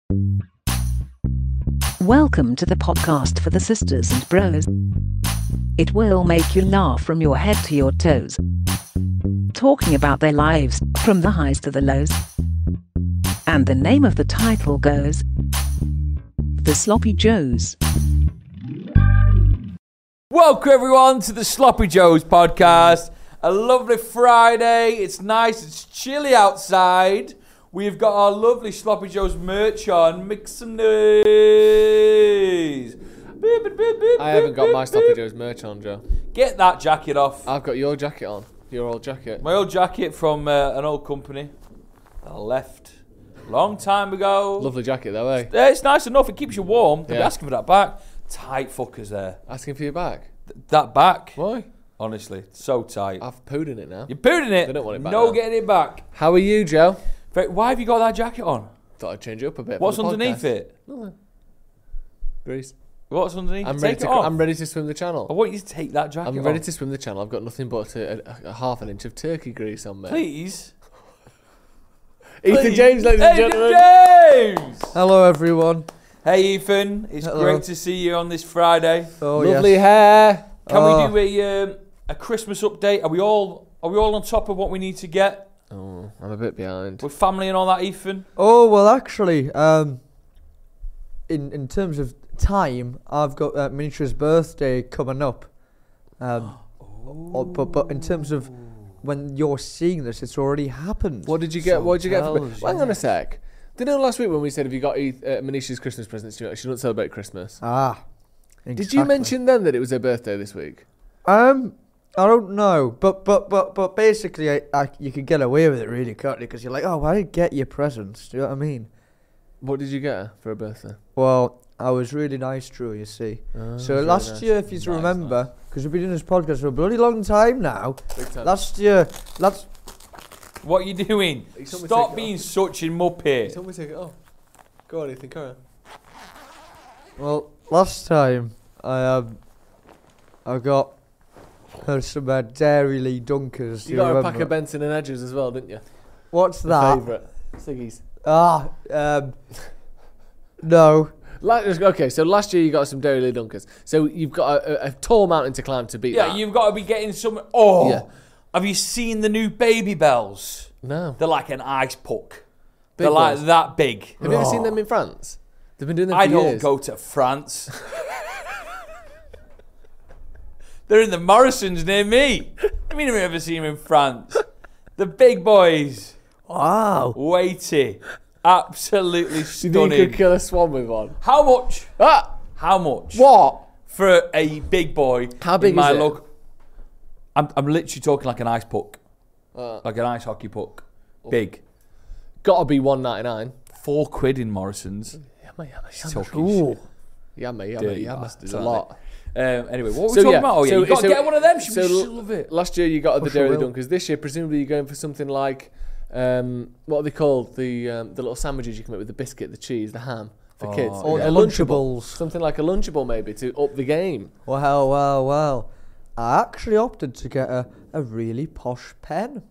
Welcome to the podcast for the sisters and bros. It will make you laugh from your head to your toes. Talking about their lives, from the highs to the lows. And the name of the title goes, The Sloppy Joes. Welcome everyone to the Sloppy Joes podcast. A lovely Friday. It's nice, it's chilly outside. We've got our lovely Sloppy Joes merch on. Make some noise. I haven't got my Sloppy Joes merch on, Joe. Get that jacket off. I've got your jacket on. Your old jacket. My old jacket from an old company that I left a long time ago. Lovely jacket though, eh? It's nice enough. It keeps you warm. They'll be Yeah. asking for that back. Tight fuckers there. Asking for your back. That back. Why? Honestly, so tight. I've pooed in it now. You're putting it. They don't want it back No now. getting it back. How are you, Joe? Why have you got that jacket on? Thought I'd change it up a bit. What's for the underneath podcast. it? Nothing. Grease. What's underneath? I'm Take ready it to. off. I'm ready to swim the channel. I want you to take that jacket I'm ready off. to swim the channel. I've got nothing but a half an inch of turkey grease on me. Please. Ethan Please. James, ladies and Ethan gentlemen. James! Hello, everyone. Hey, Ethan. It's Hello. great to see you on this Friday. Oh, Lovely yes. hair. Can Oh. we do a Christmas update? Are we all on top of what we need to get Oh, I'm a bit behind. with family and all that, Ethan? Oh, well, actually, in terms of time, I've got Miniature's birthday coming up. But in terms of when you're seeing this, it's already happened. What did you get? So What did you get? For, tells hang you. on a sec. Did you know last week when we said have you got Manisha's Christmas presents? She doesn't celebrate Christmas. Ah. Did you mention then that it was her birthday this week? I don't know, but basically, you could get away with it really, can't you? Because you're like, oh, well, I didn't get your presents. Do you know what I mean? What did you get her for her birthday? Well, I was really nice, Drew, you see. So very last nice. year, if you Nice, remember, because we've been doing this podcast for a bloody long time now. Big time. Last year, What are you doing? You told me to Stop take it being such a muppet. Tell me to take it off. Go on, Ethan, carry on. well, last time I got her some Dairy Dunkers. You got a pack of Benson and Edges as well, didn't you? What's The that? favourite. Siggy's. No. Okay, so last year you got some Dairy Dunkers. So you've got a tall mountain to climb to beat Yeah, that. you've got to be getting some. Oh, Yeah. Have you seen the new Baby Bells? No. They're like an ice puck. Big They're like ones. that big. Have you ever seen them in France? They've been doing them I for don't years. go to France. They're in the Morrisons near me. I mean, I've never seen them in France. The big boys. Wow. Weighty. Absolutely Do you think you stunning. could kill a swan with one? How much? Ah! How much? What? For a big boy. How big in my is it? look. I'm literally talking like an ice puck. Uh, Like an ice hockey puck. Big. Gotta be £1.99. £4 in Morrison's. Yummy. Talking shit. Yummy. Dirty It's bastards, a aren't lot. Anyway, what were we So, talking yeah, about? Oh, yeah, so- you got to so- get one of them. so She'll love it. Last year you got the Push Dairy will. Dunkers. This year, presumably, you're going for something like what are they called? The little sandwiches you can make with the biscuit, the cheese, the ham for kids. Or A the Lunchable. Lunchables. Something like a Lunchable, maybe, to up the game. Well. I actually opted to get a really posh pen.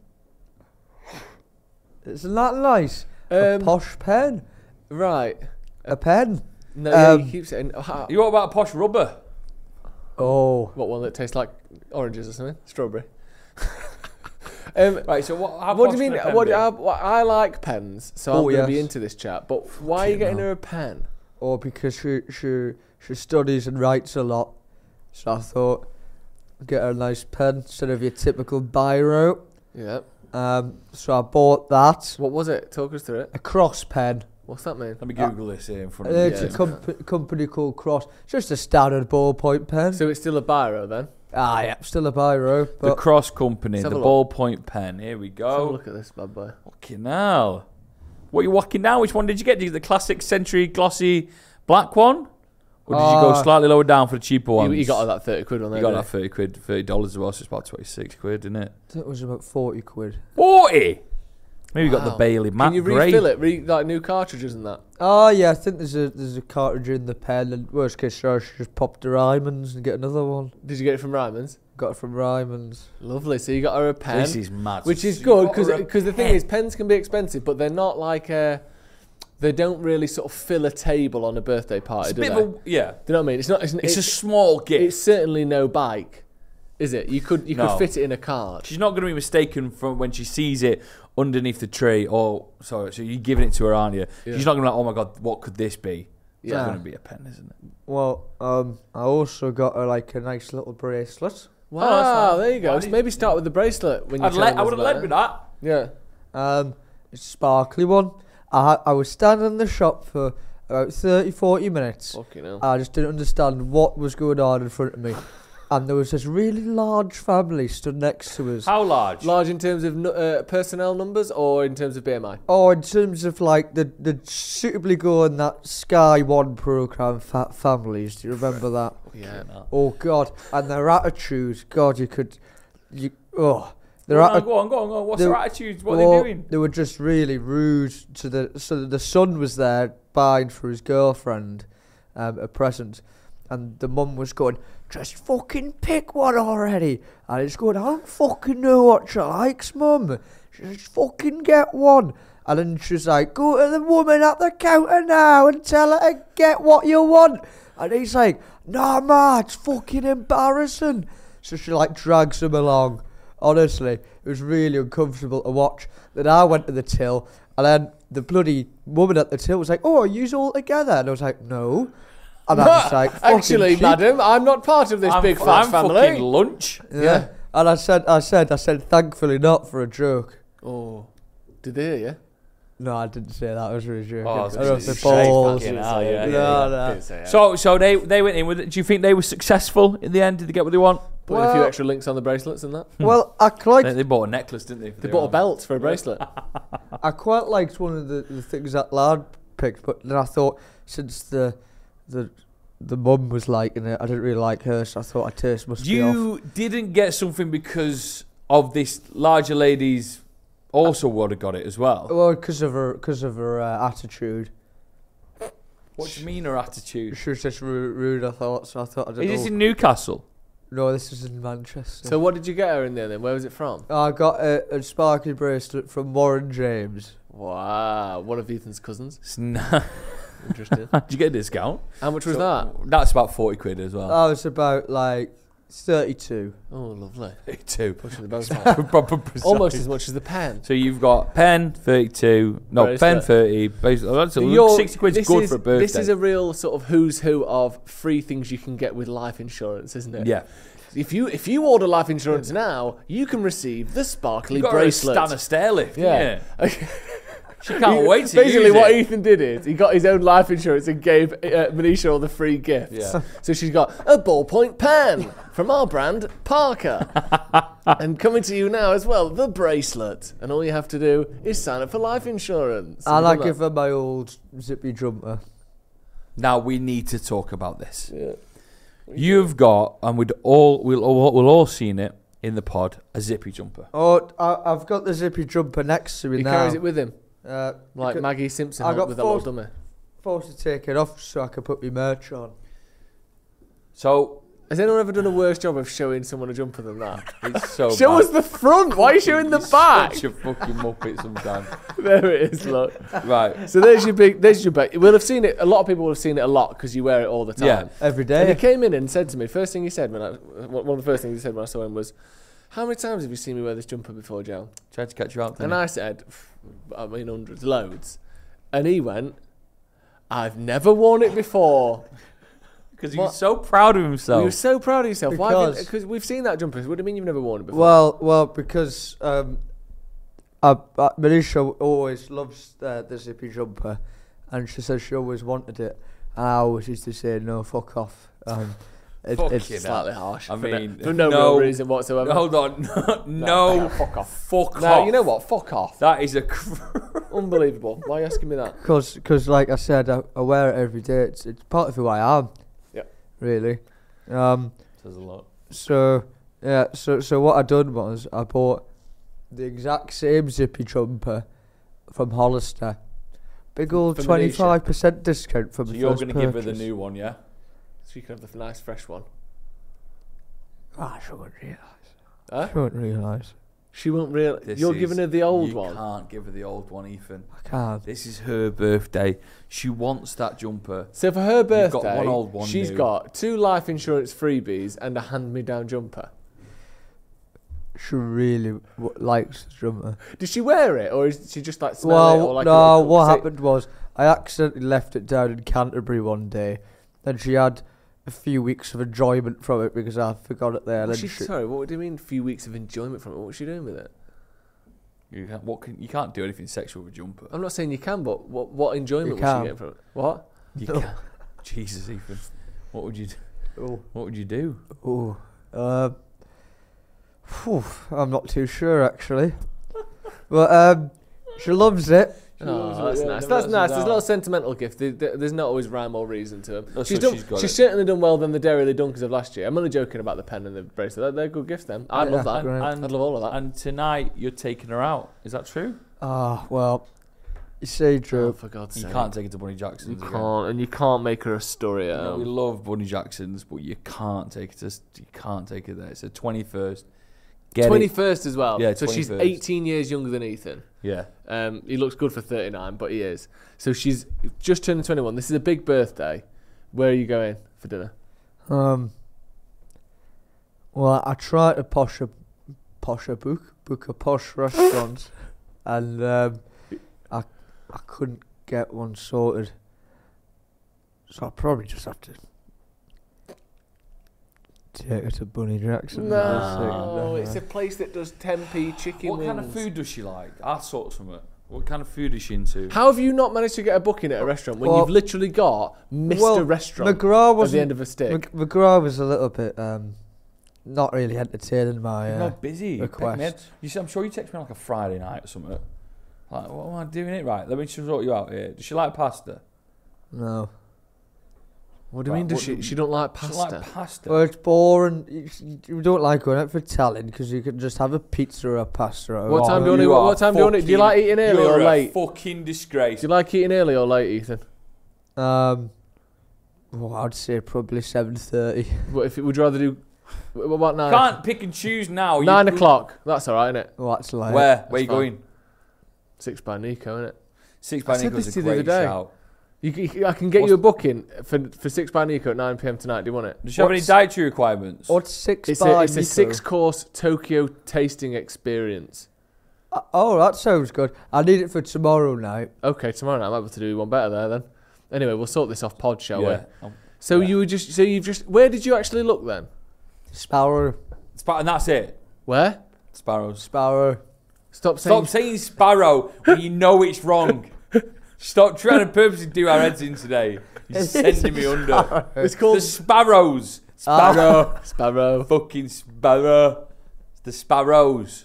Isn't that nice? A posh pen. Right. A pen. No, yeah, Um, you keep saying. You what about posh rubber? Oh. What one that tastes like oranges or something? Strawberry. Right, so how What posh do you mean? can a pen be? I like pens, so I'm Oh, going to be yes. into this chat. But why are you getting hell. her a pen? Or because she studies and writes a lot. So I thought, get her a nice pen instead of your typical biro. Yeah. So I bought that. What was it? Talk us through it. A Cross pen. What's that mean? Let me Google this here in front of me. It's a company called Cross. Just a standard ballpoint pen. So it's still a biro then? Yeah, still a biro. The But Cross Company, Let's the have a look. ballpoint pen. Here we Let's have a go. look at this bad boy. Fucking hell. What are you walking down? Which one did you get? Did you get the classic Century glossy black one? Or did you go slightly lower down for the cheaper ones? You got that 30 quid on there. You got didn't that 30 quid, $30 as well, so it's about 26 quid, isn't it? that was about 40 quid. 40! Maybe you got the Wow. Bailey matte Can you grey. refill it? Like new cartridges and that? Oh yeah, I think there's a cartridge in the pen, and worst case scenario, she just popped her Ryman's and get another one. Did you get it from Ryman's? Got it from Ryman's. Lovely. So you got her a pen. This is mad. Which is So you good got her a because the thing pen. is pens can be expensive, but they're not like they don't really sort of fill a table on a birthday party, do Bit they? of a, yeah. Do you know what I mean? It's not. It's a small gift. It's certainly no bike, is it? You could No. fit it in a card. She's not going to be mistaken from when she sees it underneath the tree. So you're giving it to her, aren't you? Yeah. She's not going to be like, oh my God, what could this be? It's Yeah. going to be a pen, isn't it? Well, I also got her like a nice little bracelet. Wow, Oh, that's fine. there you go. Why So do maybe start with the bracelet when you. I would have led with that. Yeah. It's a sparkly one. I was standing in the shop for about 30-40 minutes. Fucking hell. I just didn't understand what was going on in front of me. And there was this really large family stood next to us. How large? Large in terms of personnel numbers or in terms of BMI? Oh, in terms of like the suitably go on that Sky One programme, Fat Families. Do you remember that? Yeah. Oh God! And their attitude, God, their Go on. What's their attitude? What are they doing? They were just really rude to the son was there buying for his girlfriend a present, and the mum was going, just fucking pick one already. And he's going, I don't fucking know what she likes, mum. Just fucking get one. And then she's like, go to the woman at the counter now and tell her to get what you want. And he's like, nah, ma, it's fucking embarrassing. So she like drags him along. Honestly, it was really uncomfortable to watch. Then I went to the till, and then the bloody woman at the till was like, oh, are you all together? And I was like, no. And I was like, Actually, cheap. madam, I'm not part of this big fat I'm family. fucking lunch. Yeah. And I said, thankfully not for a joke. Oh, did they hear you? No, I didn't say that. I was really joking. Oh, I don't know if it's they're balls. fucking hell, yeah. No. So they went in with it. Do you think they were successful in the end? Did they get what they want? Put a few Well- extra links on the bracelets and that. Well, I They bought a necklace, didn't they? They bought a belt for a bracelet. liked one of the things that lad picked, but then I thought since the mum was liking it, I didn't really like her, so I thought her taste must be off. You didn't get something because of this larger lady's also would have got it as well. Well, because of her attitude. What do you mean her attitude? She was just rude, I thought, so I thought I didn't Is know. this in Newcastle? No, this is in Manchester. So what did you get her in there then? Where was it from? I got a sparkly bracelet from Warren James. Wow, one of Ethan's cousins. Did Interesting. you get a discount? How much was that? That's about 40 quid as well. That was about like 32. Oh, lovely. 32. Pushing the boat Proper precise. almost as much as the pen. So you've got pen 32, no Bracelet. pen 30. Basically, that's a You're- 60 quid's this good is- for a birthday. This is a real sort of who's who of free things you can get with life insurance, isn't it? yeah. If you order life insurance now, you can receive the sparkly You got bracelet. her a Stan stair lift. Yeah. She can't wait to Basically, use what it. Ethan did is he got his own life insurance and gave Manisha all the free gifts. Yeah. So she's got a ballpoint pen from our brand, Parker. And coming to you now as well, the bracelet. And all you have to do is sign up for life insurance. And I You've done give her my old zippy jumper. Now we need to talk about this. Yeah. You've got, and we'll all seen it in the pod, a zippy jumper. Oh, I've got the zippy jumper next to me He now. carries it with him, Like like Maggie Simpson I got with that little four- dummy. forced to take it off so I could put my merch on. So Has anyone ever done a worse job of showing someone a jumper than that? it's so Show bad. us the front. Why are you showing the You're back? Such a fucking muppet sometimes. There it is. Look. Right. So there's your big. There's your back. We'll have seen it. A lot of people will have seen it a lot because you wear it all the time. Yeah. Every And he day. came in and said to me, first thing he said one of the first things he said when I saw him was, "How many times have you seen me wear this jumper before, Joe?" Tried to catch you out. And I said, "I mean hundreds, loads." And he went, "I've never worn it before." Because he was so proud of himself. You were so proud of yourself. Why? Because We've seen that jumper. What do you mean you've never worn it before? Well, because Manisha always loves the zippy jumper, and she says she always wanted it. And I always used to say, no, fuck off. It's Fucking slightly harsh. I mean, for no real reason whatsoever. Hold on. No. Fuck off. Fuck No, off. you know what? Fuck off. That is a... Unbelievable. Why are you asking me that? because like I said, I wear it every day. It's part of who I am. Yeah. Really. Says a lot. So yeah. So what I done was I bought the exact same zippy jumper from Hollister. Big old For Manisha. 25% discount for So my you're first going to give her the purchase. new one, yeah? So you can have the nice fresh one. Ah, she wouldn't realise. Huh? She wouldn't realise. She won't really. This You're is- giving her the old you one. can't give her the old one, Ethan. I can't. This is her birthday. She wants that jumper. So for her birthday, got one old, one she's new. got 2 life insurance freebies and a hand-me-down jumper. She really likes the jumper. Did she wear it, or is she just like smell it? Or Well, like no, what happened was I accidentally left it down in Canterbury one day. Then she had a few weeks of enjoyment from it because I forgot it there. Was Then she, sorry, what do you mean? A few weeks of enjoyment from it? What was she doing with it? You can't do anything sexual with a jumper. I'm not saying you can, but what enjoyment was she can. getting from it? What? You No. can't. Jesus, Ethan. What would you do? Oh, What would you do? I'm not too sure actually. But she loves it. Oh, that's Yeah, nice. never That's lets us nice. There's down. no sentimental gift. There's not always rhyme or reason to them. Oh, She's so done. she's got She's it. certainly done well than the Dairy Dunkers of last year. I'm only joking about the pen and the bracelet. They're good gifts. Then I'd love that. great. I'd love all of that. And tonight you're taking her out. Is that true? Well, you see, Oh, Drew. for God's You sake! can't take her to Bunny Jackson's. You again. can't, and you can't make her a story at You know, we home. love Bunny Jackson's, but you can't take her. You can't take her there. It's the 21st. Get it. 21st as well. Yeah, so she's 21st. 18 years younger than Ethan. Yeah. He looks good for 39, but he is. So she's just turned 21. This is a big birthday. Where are you going for dinner? Well, I tried to book a posh restaurant, and I couldn't get one sorted. So I'll probably just have to take her to Bunny Jackson. No, it's a place that does tempeh chicken What wings. kind of food does she like? I'll sort something. What kind of food is she into? How have you not managed to get a booking at a restaurant when Well- you've literally got Mr. Restaurant McGraw at was the end of a stick? McGraw was a little bit not really entertaining my You're not busy. request. Text me. You see, I'm sure you text me on like a Friday night or something. Like, what am I doing it right? Let me sort you out here. Does she like pasta? No. What do you Right, mean? Does what she? do- She don't like She pasta. like pasta. Well, it's boring. You don't like going out for Italian because you can just have a pizza or a pasta. Or What time do you want you to? are What time do you want to? Do you like eating early you're or a late? fucking disgrace. Do you like eating early or late, Ethan? Well, I'd say probably 7:30. What if would you rather do? What about 9? Can't pick and choose now. 9 o'clock. That's all right, isn't it? Well, that's like Where are you fine. going? 6 by Nico, isn't it? 6 I by said Nicholas this is to a you the great other day. shout. I can get you a booking for 6 by Nico at 9 p.m. tonight. Do you want it? Does she have any dietary requirements? What's 6 It's by a Nico? 6-course Tokyo tasting experience. Oh, that sounds good. I need it for tomorrow night. Okay, tomorrow night I might be able to do one better there then. Anyway, we'll sort this off pod, shall we? Yeah. So Yeah. you've just. Where did you actually look then? Sparrow. And that's it. Where? Sparrows. Sparrow. Stop saying. Stop saying sparrow when you know it's wrong. Stop trying to purposely do our heads in today. You're sending me under. It's The called sparrows. Sparrow. Sparrow. Fucking sparrow. It's the sparrows.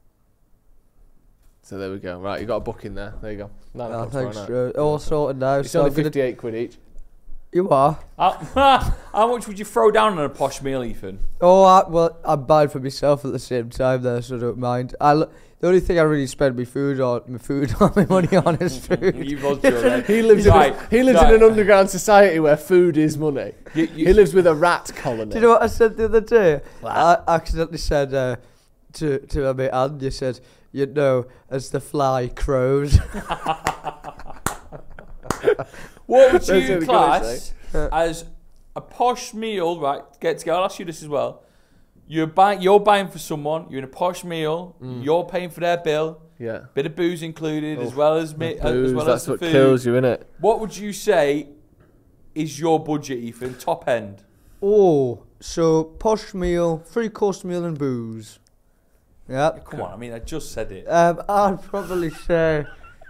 So there we go. Right, you got a booking there. There you go. 9 o'clock tomorrow Thanks, night. Drew. All sorted now. It's so only I'm gonna- 58 quid each. You are? How much would you throw down on a posh meal, Ethan? Oh, well, I'm buying for myself at the same time there, so I don't mind. The only thing I really spend my money on is food. You've lost your head. He lives Right, in an right. underground society where food is money. You- He lives with a rat colony. Do you know what I said the other day? What? I accidentally said to a mate, and you said, you know, as the fly crows. What would That's what you I'm gonna class as a posh meal? Right, get together. I'll ask you this as well. You're buying for someone. You're in a posh meal. You're paying for their bill. Yeah. Bit of booze included, as well as Booze, as well that's as the what food. kills you, innit? What would you say is your budget, Ethan? Top end. Oh, so posh meal, 3-course meal and booze. Yeah. Come on, I mean, I just said it. I'd probably say,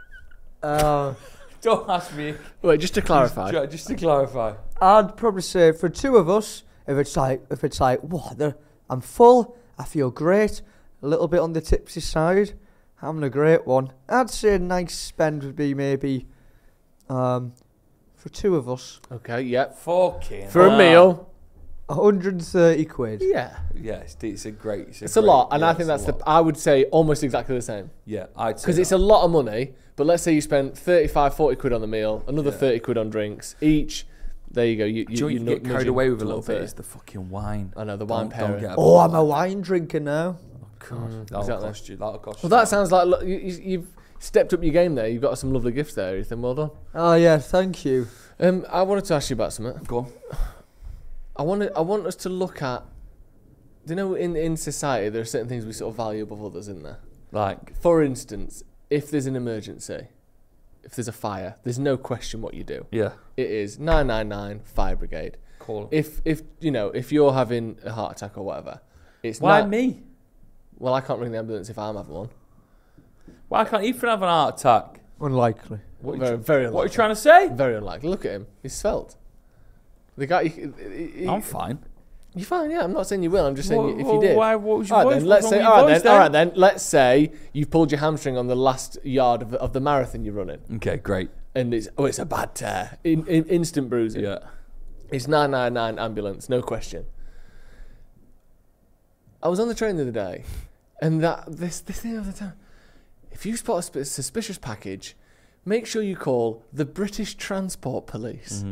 Don't ask me. Wait, just to clarify. Just to clarify. I'd probably say for 2 of us, if it's like, what, I'm full, I feel great, a little bit on the tipsy side, having a great one. I'd say a nice spend would be maybe, for 2 of us, Okay, yep. Fucking For a hell. meal. 130 quid. Yeah. Yeah, it's a great. It's a lot, and yeah, I think it's that's a lot. I would say almost exactly the same. Yeah, I'd say Because it's a lot of money, but let's say you spend 35, 40 quid on the meal, another Yeah. 30 quid on drinks. Each, there you go. You Do you get carried nudging away with a to little bit? 130. It's the fucking wine. I know, the wine Don't pairing. get a Oh, I'm bottle a of wine drinker now. God, that'll exactly. cost you. That'll cost you. Well, that sounds like you've stepped up your game there. You've got some lovely gifts there, Ethan. Well done. Oh yeah, thank you. I wanted to ask you about something. Go on. I want us to look at. Do you know in society there are certain things we sort of value above others, isn't there? Like, For instance, if there's an emergency, if there's a fire, there's no question what you do. yeah, It is 999 fire brigade. call. If you're having a heart attack or whatever, it's Why not. me? Well, I can't ring the ambulance if I'm having one. Why can't Ethan have an heart attack? Unlikely. What Very, are very you, what are you unlikely. trying to say? Very unlikely. Look at him. He's svelte. The guy. I'm fine. You're fine. Yeah, I'm not saying you will. I'm just saying if you Well, did. why? What was your All right, voice? then, let's What's say. wrong with All your right, voice then. All right, then. Let's say you've pulled your hamstring on the last yard of the marathon you're running, Okay, great. and it's a bad tear, instant bruising. Yeah. It's 999 ambulance, no question. I was on the train the other day, and this thing of the time. If you spot a suspicious package, make sure you call the British Transport Police.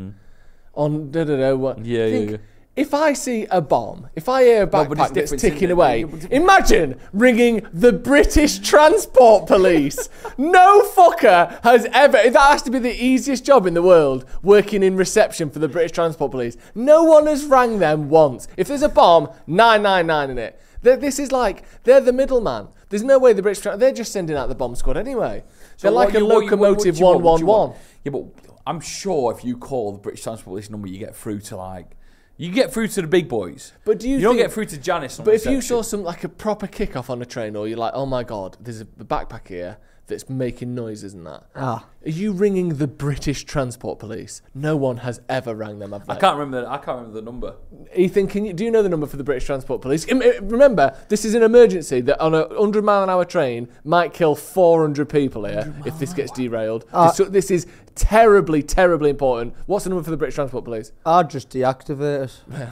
On what? Yeah. If I see a bomb, if I hear a but it's backpack that's different, ticking isn't it? away, Yeah, but- imagine ringing the British Transport Police. No fucker has ever. That has to be the easiest job in the world, working in reception for the British Transport Police. No one has rang them once. If there's a bomb, 999 in it. This is like, they're the middleman. There's no way the British they're just sending out the bomb squad anyway. They're like a locomotive 111. Yeah, but I'm sure if you call the British Transport Police number, you get through to you get through to the big boys. But do you don't think- get through to Janice on But if you reception. saw some like a proper kickoff on a train, or you're like, oh my god, there's a backpack here that's making noises and that. Ah. Are you ringing the British Transport Police? No one has ever rang them. Have they? I can't remember the number. Ethan, do you know the number for the British Transport Police? Remember, this is an emergency that on a 100-mile-an-hour train might kill 400 people here if this gets derailed. This is terribly, terribly important. What's the number for the British Transport Police? I'll just deactivate it.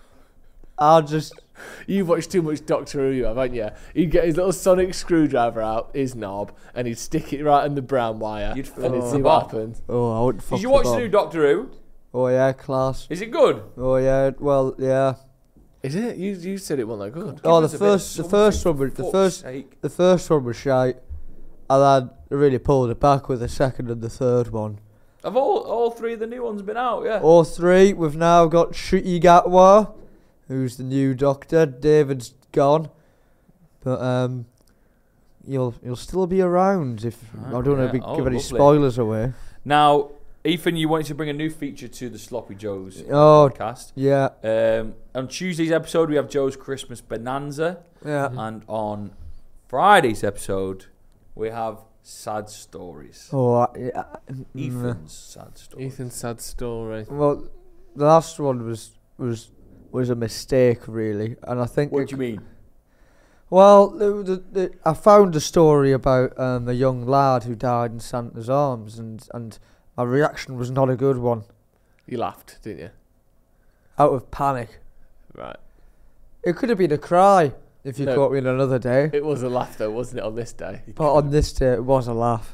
I'll just. You've watched too much Doctor Who, haven't you? He'd get his little sonic screwdriver out, his knob, and he'd stick it right in the brown wire. You'd and he'd fuck see the what bomb. happens. Oh, I wouldn't fuck Did you watch the the bomb. new Doctor Who? Oh yeah, class. Is it good? Oh yeah, well yeah. Is it? You said it wasn't that good. Oh, us the a bit of first one was something, the first one was shite, and then they really pulled it back with the second and the third one. Have all three of the new ones been out? Yeah. All three, we've now got Ncuti Gatwa, who's the new Doctor. David's gone, but you'll still be around if I don't want to yeah. Oh, give any lovely. spoilers away. Now, Ethan, you wanted to bring a new feature to the Sloppy Joes Oh. podcast. Yeah, On Tuesday's episode, we have Joe's Christmas Bonanza. yeah. And on Friday's episode, we have Sad Stories. Oh, yeah. Ethan's Sad Stories. Ethan's sad story. Well, the last one was a mistake, really, and I think. What do you mean? Well, I found a story about a young lad who died in Santa's arms, and my reaction was not a good one. You laughed, didn't you? Out of panic. Right. It could have been a cry if you No. caught me on another day, It was a laugh though, wasn't it, on this day? but on this day it was a laugh.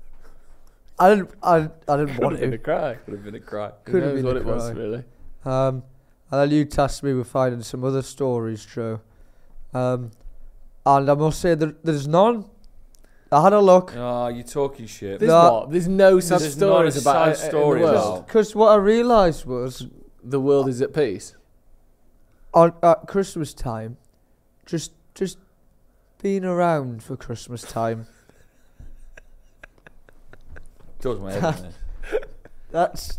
I didn't Could want have been a to. cry. Could have been a cry. Who Could have knows been what a it was, cry. really. And then you tasked me with finding some other stories, Joe. And I must say that there's none. I had a look. Oh, you're talking shit. There's No. what? There's no sad There's stories not a about sad it story in the world. about- Because what I realised was The world is at peace. at Christmas time, just being around for Christmas time. Does my head in there. That's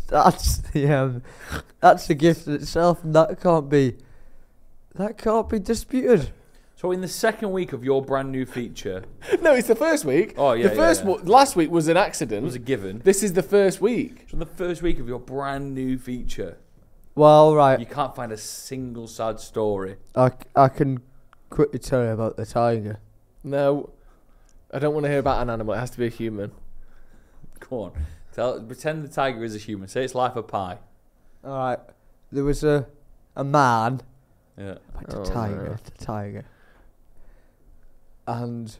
the gift in itself, and that can't be disputed. So in the second week of your brand new feature, No, it's the first week. Oh, yeah, The first yeah. last week was an it accident. was a given. This is the first week. So in the first week of your brand new feature, Well, you right, can't find a single sad story. I can quickly tell you about the tiger. No, I don't want to hear about an animal. It has to be a human. Go on. Pretend the tiger is a human. Say it's life of pi. All right, there was a man, Yeah. like Oh, the tiger, and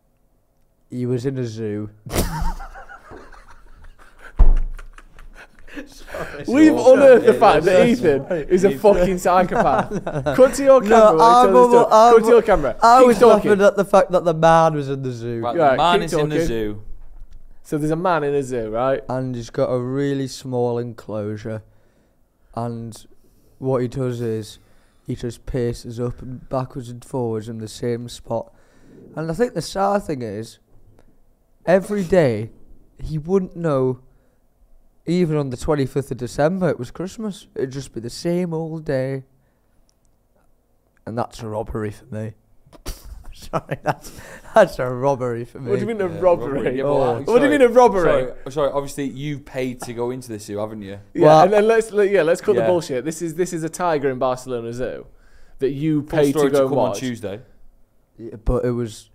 he was in a zoo. We've awful. unearthed the It fact that is. Ethan is a fucking psychopath. Cut to your camera. No, while you tell the story. Cut to your camera. I Keep was talking. laughing at the fact that the man was in the zoo. Right, Yeah, the man keep is in the talking. zoo. So there's a man in a zoo, right? And he's got a really small enclosure. And what he does is he just paces up and backwards and forwards in the same spot. And I think the sad thing is, every day he wouldn't know, even on the 25th of December, it was Christmas. It'd just be the same old day. And that's a robbery for me. Sorry, that's a robbery for me. What do you mean a Yeah, robbery? Yeah, Oh. but What do you mean a robbery? Sorry, obviously you've paid to go into the zoo, haven't you? Yeah, Well- and then let's cut the Yeah. bullshit. This is a tiger in Barcelona Zoo that you Full paid story to go come on watch. Tuesday. Yeah, but it was...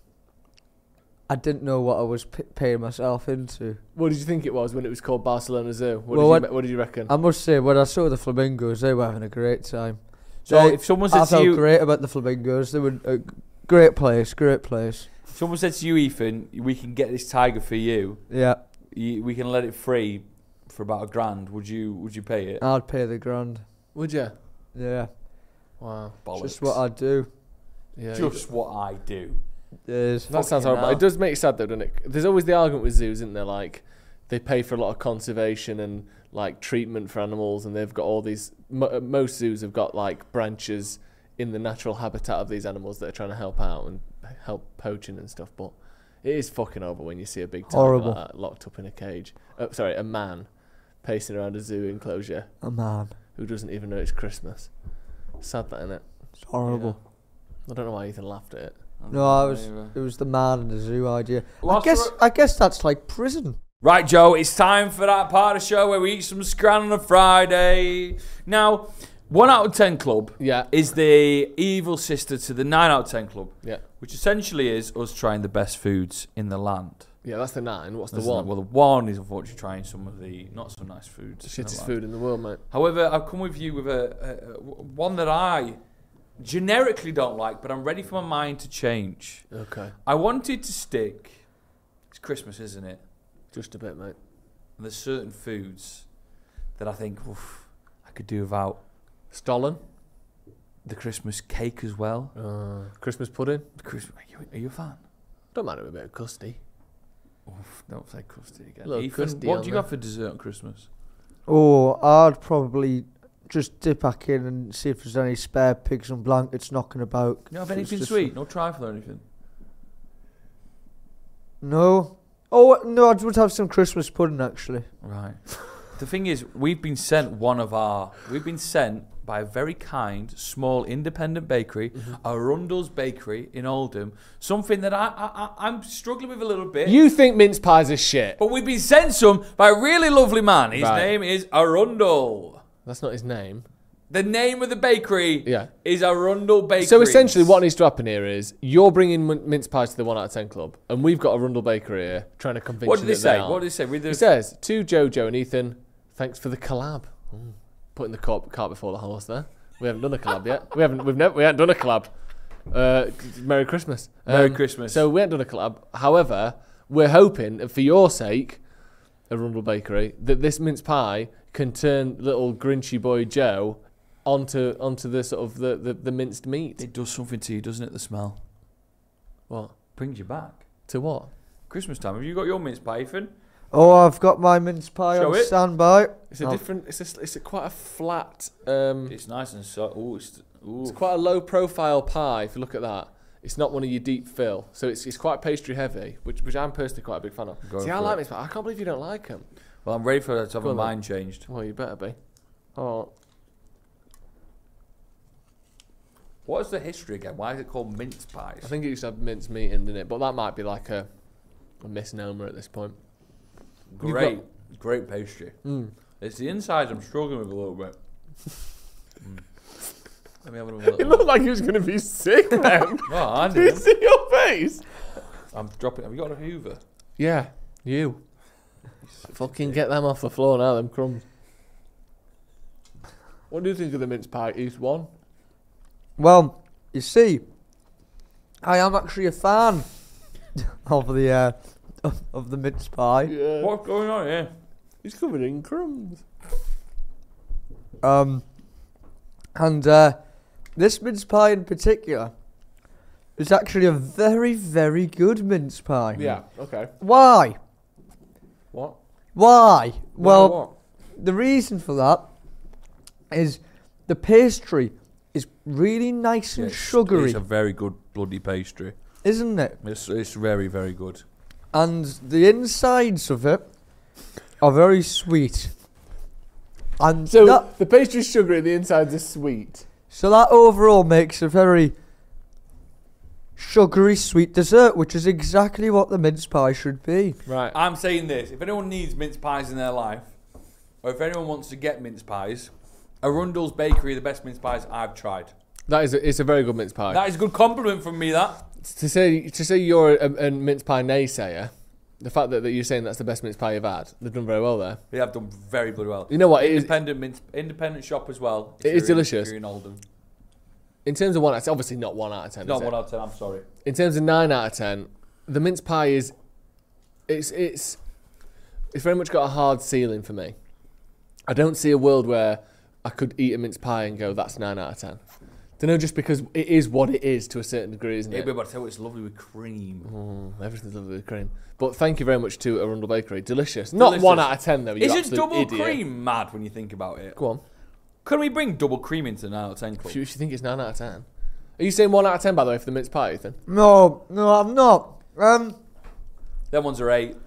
I didn't know what I was paying myself into. What did you think it was when it was called Barcelona Zoo? Well, What did you reckon? I must say, when I saw the flamingos, they were having a great time. So They- if someone I said to felt you, great about the flamingos. They were a great place, great place. someone said to you, Ethan, we can get this tiger for you. Yeah, We can let it free for about $1,000. Would you pay it? I'd pay the grand. Would you? Yeah, Wow. Bollocks. just what I'd do. Yeah. Just what I do. Is That sounds Fucking horrible. hell. It does make you sad though, doesn't it? There's always the argument with zoos, isn't there? Like, they pay for a lot of conservation and like treatment for animals, and they've got all these. Most zoos have got like branches in the natural habitat of these animals that are trying to help out and help poaching and stuff. But it is fucking horrible when you see a big tiger Horrible. like that locked up in a cage. Sorry, a man pacing around a zoo enclosure a man. who doesn't even know it's Christmas. Sad that, innit? It's horrible. I don't know why Ethan laughed at it. No, it was the man in the zoo idea. Last I guess that's like prison. Right, Joe, it's time for that part of the show where we eat some scran on a Friday. Now, 1 out of 10 club Yeah. is the evil sister to the 9 out of 10 club, Yeah. which essentially is us trying the best foods in the land. Yeah, that's the 9. What's the Isn't it? 1? Well, the 1 is unfortunately trying some of the not so nice foods. in the Shittest land. food in the world, mate. However, I've come with you with a one that I generically don't like, but I'm ready for my mind to change. Okay. I wanted to stick. It's Christmas, isn't it? Just a bit, mate. And there's certain foods that I think oof, I could do without. Stollen. The Christmas cake as well. Christmas pudding. The Christmas, are you a fan? Don't mind it with a bit of custy. Oof, don't say crusty again. Little Ethan, crusty what on do you there. have for dessert on Christmas? Oh, I'd probably just dip back in and see if there's any spare pigs and blankets knocking about. You don't have It's anything just- sweet? No trifle or anything? No. Oh, no, I would have some Christmas pudding, actually. Right. The thing is, we've been sent by a very kind, small, independent bakery, Arundel's Bakery in Oldham, something that I'm struggling with a little bit. You think mince pies are shit? But we've been sent some by a really lovely man. His Right. name is Arundel. That's not his name. The name of the bakery Yeah. is Arundel Bakery. So essentially, what needs to happen here is you're bringing mince pies to the 1 out of 10 club, and we've got a Rundle Bakery here trying to convince What you did they that say? aren't. What did they say? With It the, says to Jojo and Ethan, thanks for the collab. Putting the cart before the horse there. We haven't done a collab yet. We haven't done a collab. Merry Christmas. Merry Christmas. So we haven't done a collab. However, we're hoping that for your sake, Arundel Bakery, that this mince pie can turn little Grinchy boy Joe onto the sort of the minced meat. it does something to you, doesn't it? The smell What? brings you back. To what? Christmas time. Have you got your mince pie, Ethan? Oh, I've got my mince pie Show on it. standby. It's a Oh. different. It's a quite a flat. It's nice and so. Ooh, It's quite a low profile pie. If you look at that, it's not one of your deep fill, so it's quite pastry heavy, which I'm personally quite a big fan of. Go See, I for like it. mince pie. I can't believe you don't like them. Well, I'm ready for that to have Go my on then. mind changed. Well, you better be. Oh, What is the history again? Why is it called mince pies? I think it used to have minced meat in it, but that might be like a misnomer at this point. You've Great pastry. Mm. It's the insides I'm struggling with a little bit. Let me have another It little. looked like he was going to be sick then. Oh, I Do you didn't. see your face? I'm dropping. Have you got a Hoover? Yeah, you. Fucking get them off the floor now, them crumbs. What do you think of the mince pie, East One? Well, you see, I am actually a fan of the mince pie. Yeah. What's going on here? He's covered in crumbs. And this mince pie in particular is actually a very, very good mince pie. Yeah, okay. Why? What? Why? Well, What? the reason for that is the pastry is really nice and sugary, It's a very good bloody pastry. isn't it? It's very, very good. And the insides of it are very sweet. And So that, the pastry's sugary, the insides are sweet. so that overall makes a very sugary sweet dessert, which is exactly what the mince pie should be. Right. I'm saying this: if anyone needs mince pies in their life, or if anyone wants to get mince pies, Arundel's Bakery are the best mince pies I've tried. That is it's a very good mince pie. That is a good compliment from me. That To say you're a mince pie naysayer, the fact that you're saying that's the best mince pie you've had, they've done very well there. they have done very, very well. You know what? It is, Independent shop as well. It is delicious. If you're in Oldham. in terms of it's obviously not 1 out of 10. Not is it? 1 out of 10. I'm sorry. In terms of 9 out of 10, the mince pie is it's very much got a hard ceiling for me. I don't see a world where I could eat a mince pie and go, that's 9 out of 10. Don't know, just because it is what it is to a certain degree, isn't Yeah, it? but I tell you what, it's lovely with cream. Everything's lovely with cream. But thank you very much to Arundel Bakery. Delicious. Not Delicious. 1 out of 10 though. You Isn't absolute double idiot. cream mad when you think about it? Go on. Couldn't we bring double cream into the 9 out of 10 club? If you think it's 9 out of 10. Are you saying 1 out of 10 by the way for the mince pie, Ethan? No, I'm not. Them ones are 8.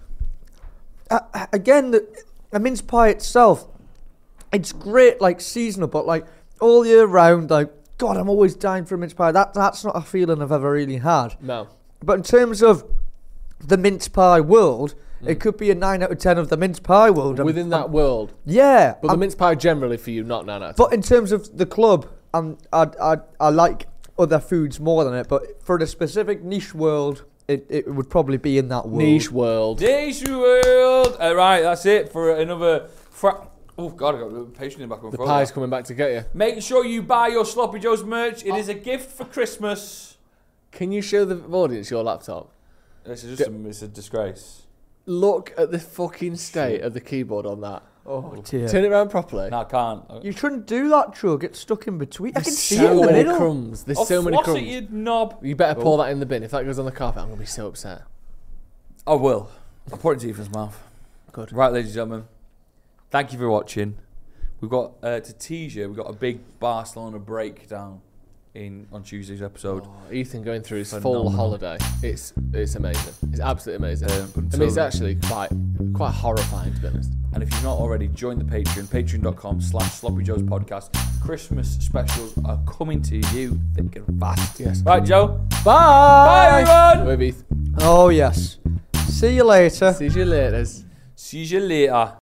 Again, the mince pie itself, it's great, like seasonal, but like all year round, like God, I'm always dying for a mince pie. That's not a feeling I've ever really had. No. But in terms of the mince pie world, it could be a 9 out of 10 of the mince pie world. Within that world. yeah. But the mince pie generally for you, not 9 out of 10. But in terms of the club, I like other foods more than it. But for the specific niche world, it would probably be in that world. Niche world. Niche world. Right, that's it for another. Oh God, I got a patient in the back of my The throat pie's there. coming back to get you. Make sure you buy your Sloppy Joe's merch. It is a gift for Christmas. Can you show the audience your laptop? This is just it's a disgrace. Look at the fucking state of the keyboard on that. Oh dear. Turn it around properly. No, I can't. You shouldn't do that, Joe. Get stuck in between. I can There's see so it in the many middle. crumbs. There's Oh, so many floss crumbs. it, you knob. You better pour that in the bin. If that goes on the carpet, I'm going to be so upset. I will. I'll pour it into Ethan's mouth. Good. Right, ladies and gentlemen. Thank you for watching. We've got, to tease you, we've got a big Barcelona breakdown on Tuesday's episode. Oh, Ethan going through his full Phenomenal. holiday. It's amazing. It's absolutely amazing. I mean, until it's actually quite horrifying, to be honest. And if you've not already, join the Patreon, patreon.com/Sloppy Joe's podcast. Christmas specials are coming to you thick and fast. Yes. Right, Joe? Bye! Bye, everyone! With Ethan. Oh yes. See you later. See you later. See you later.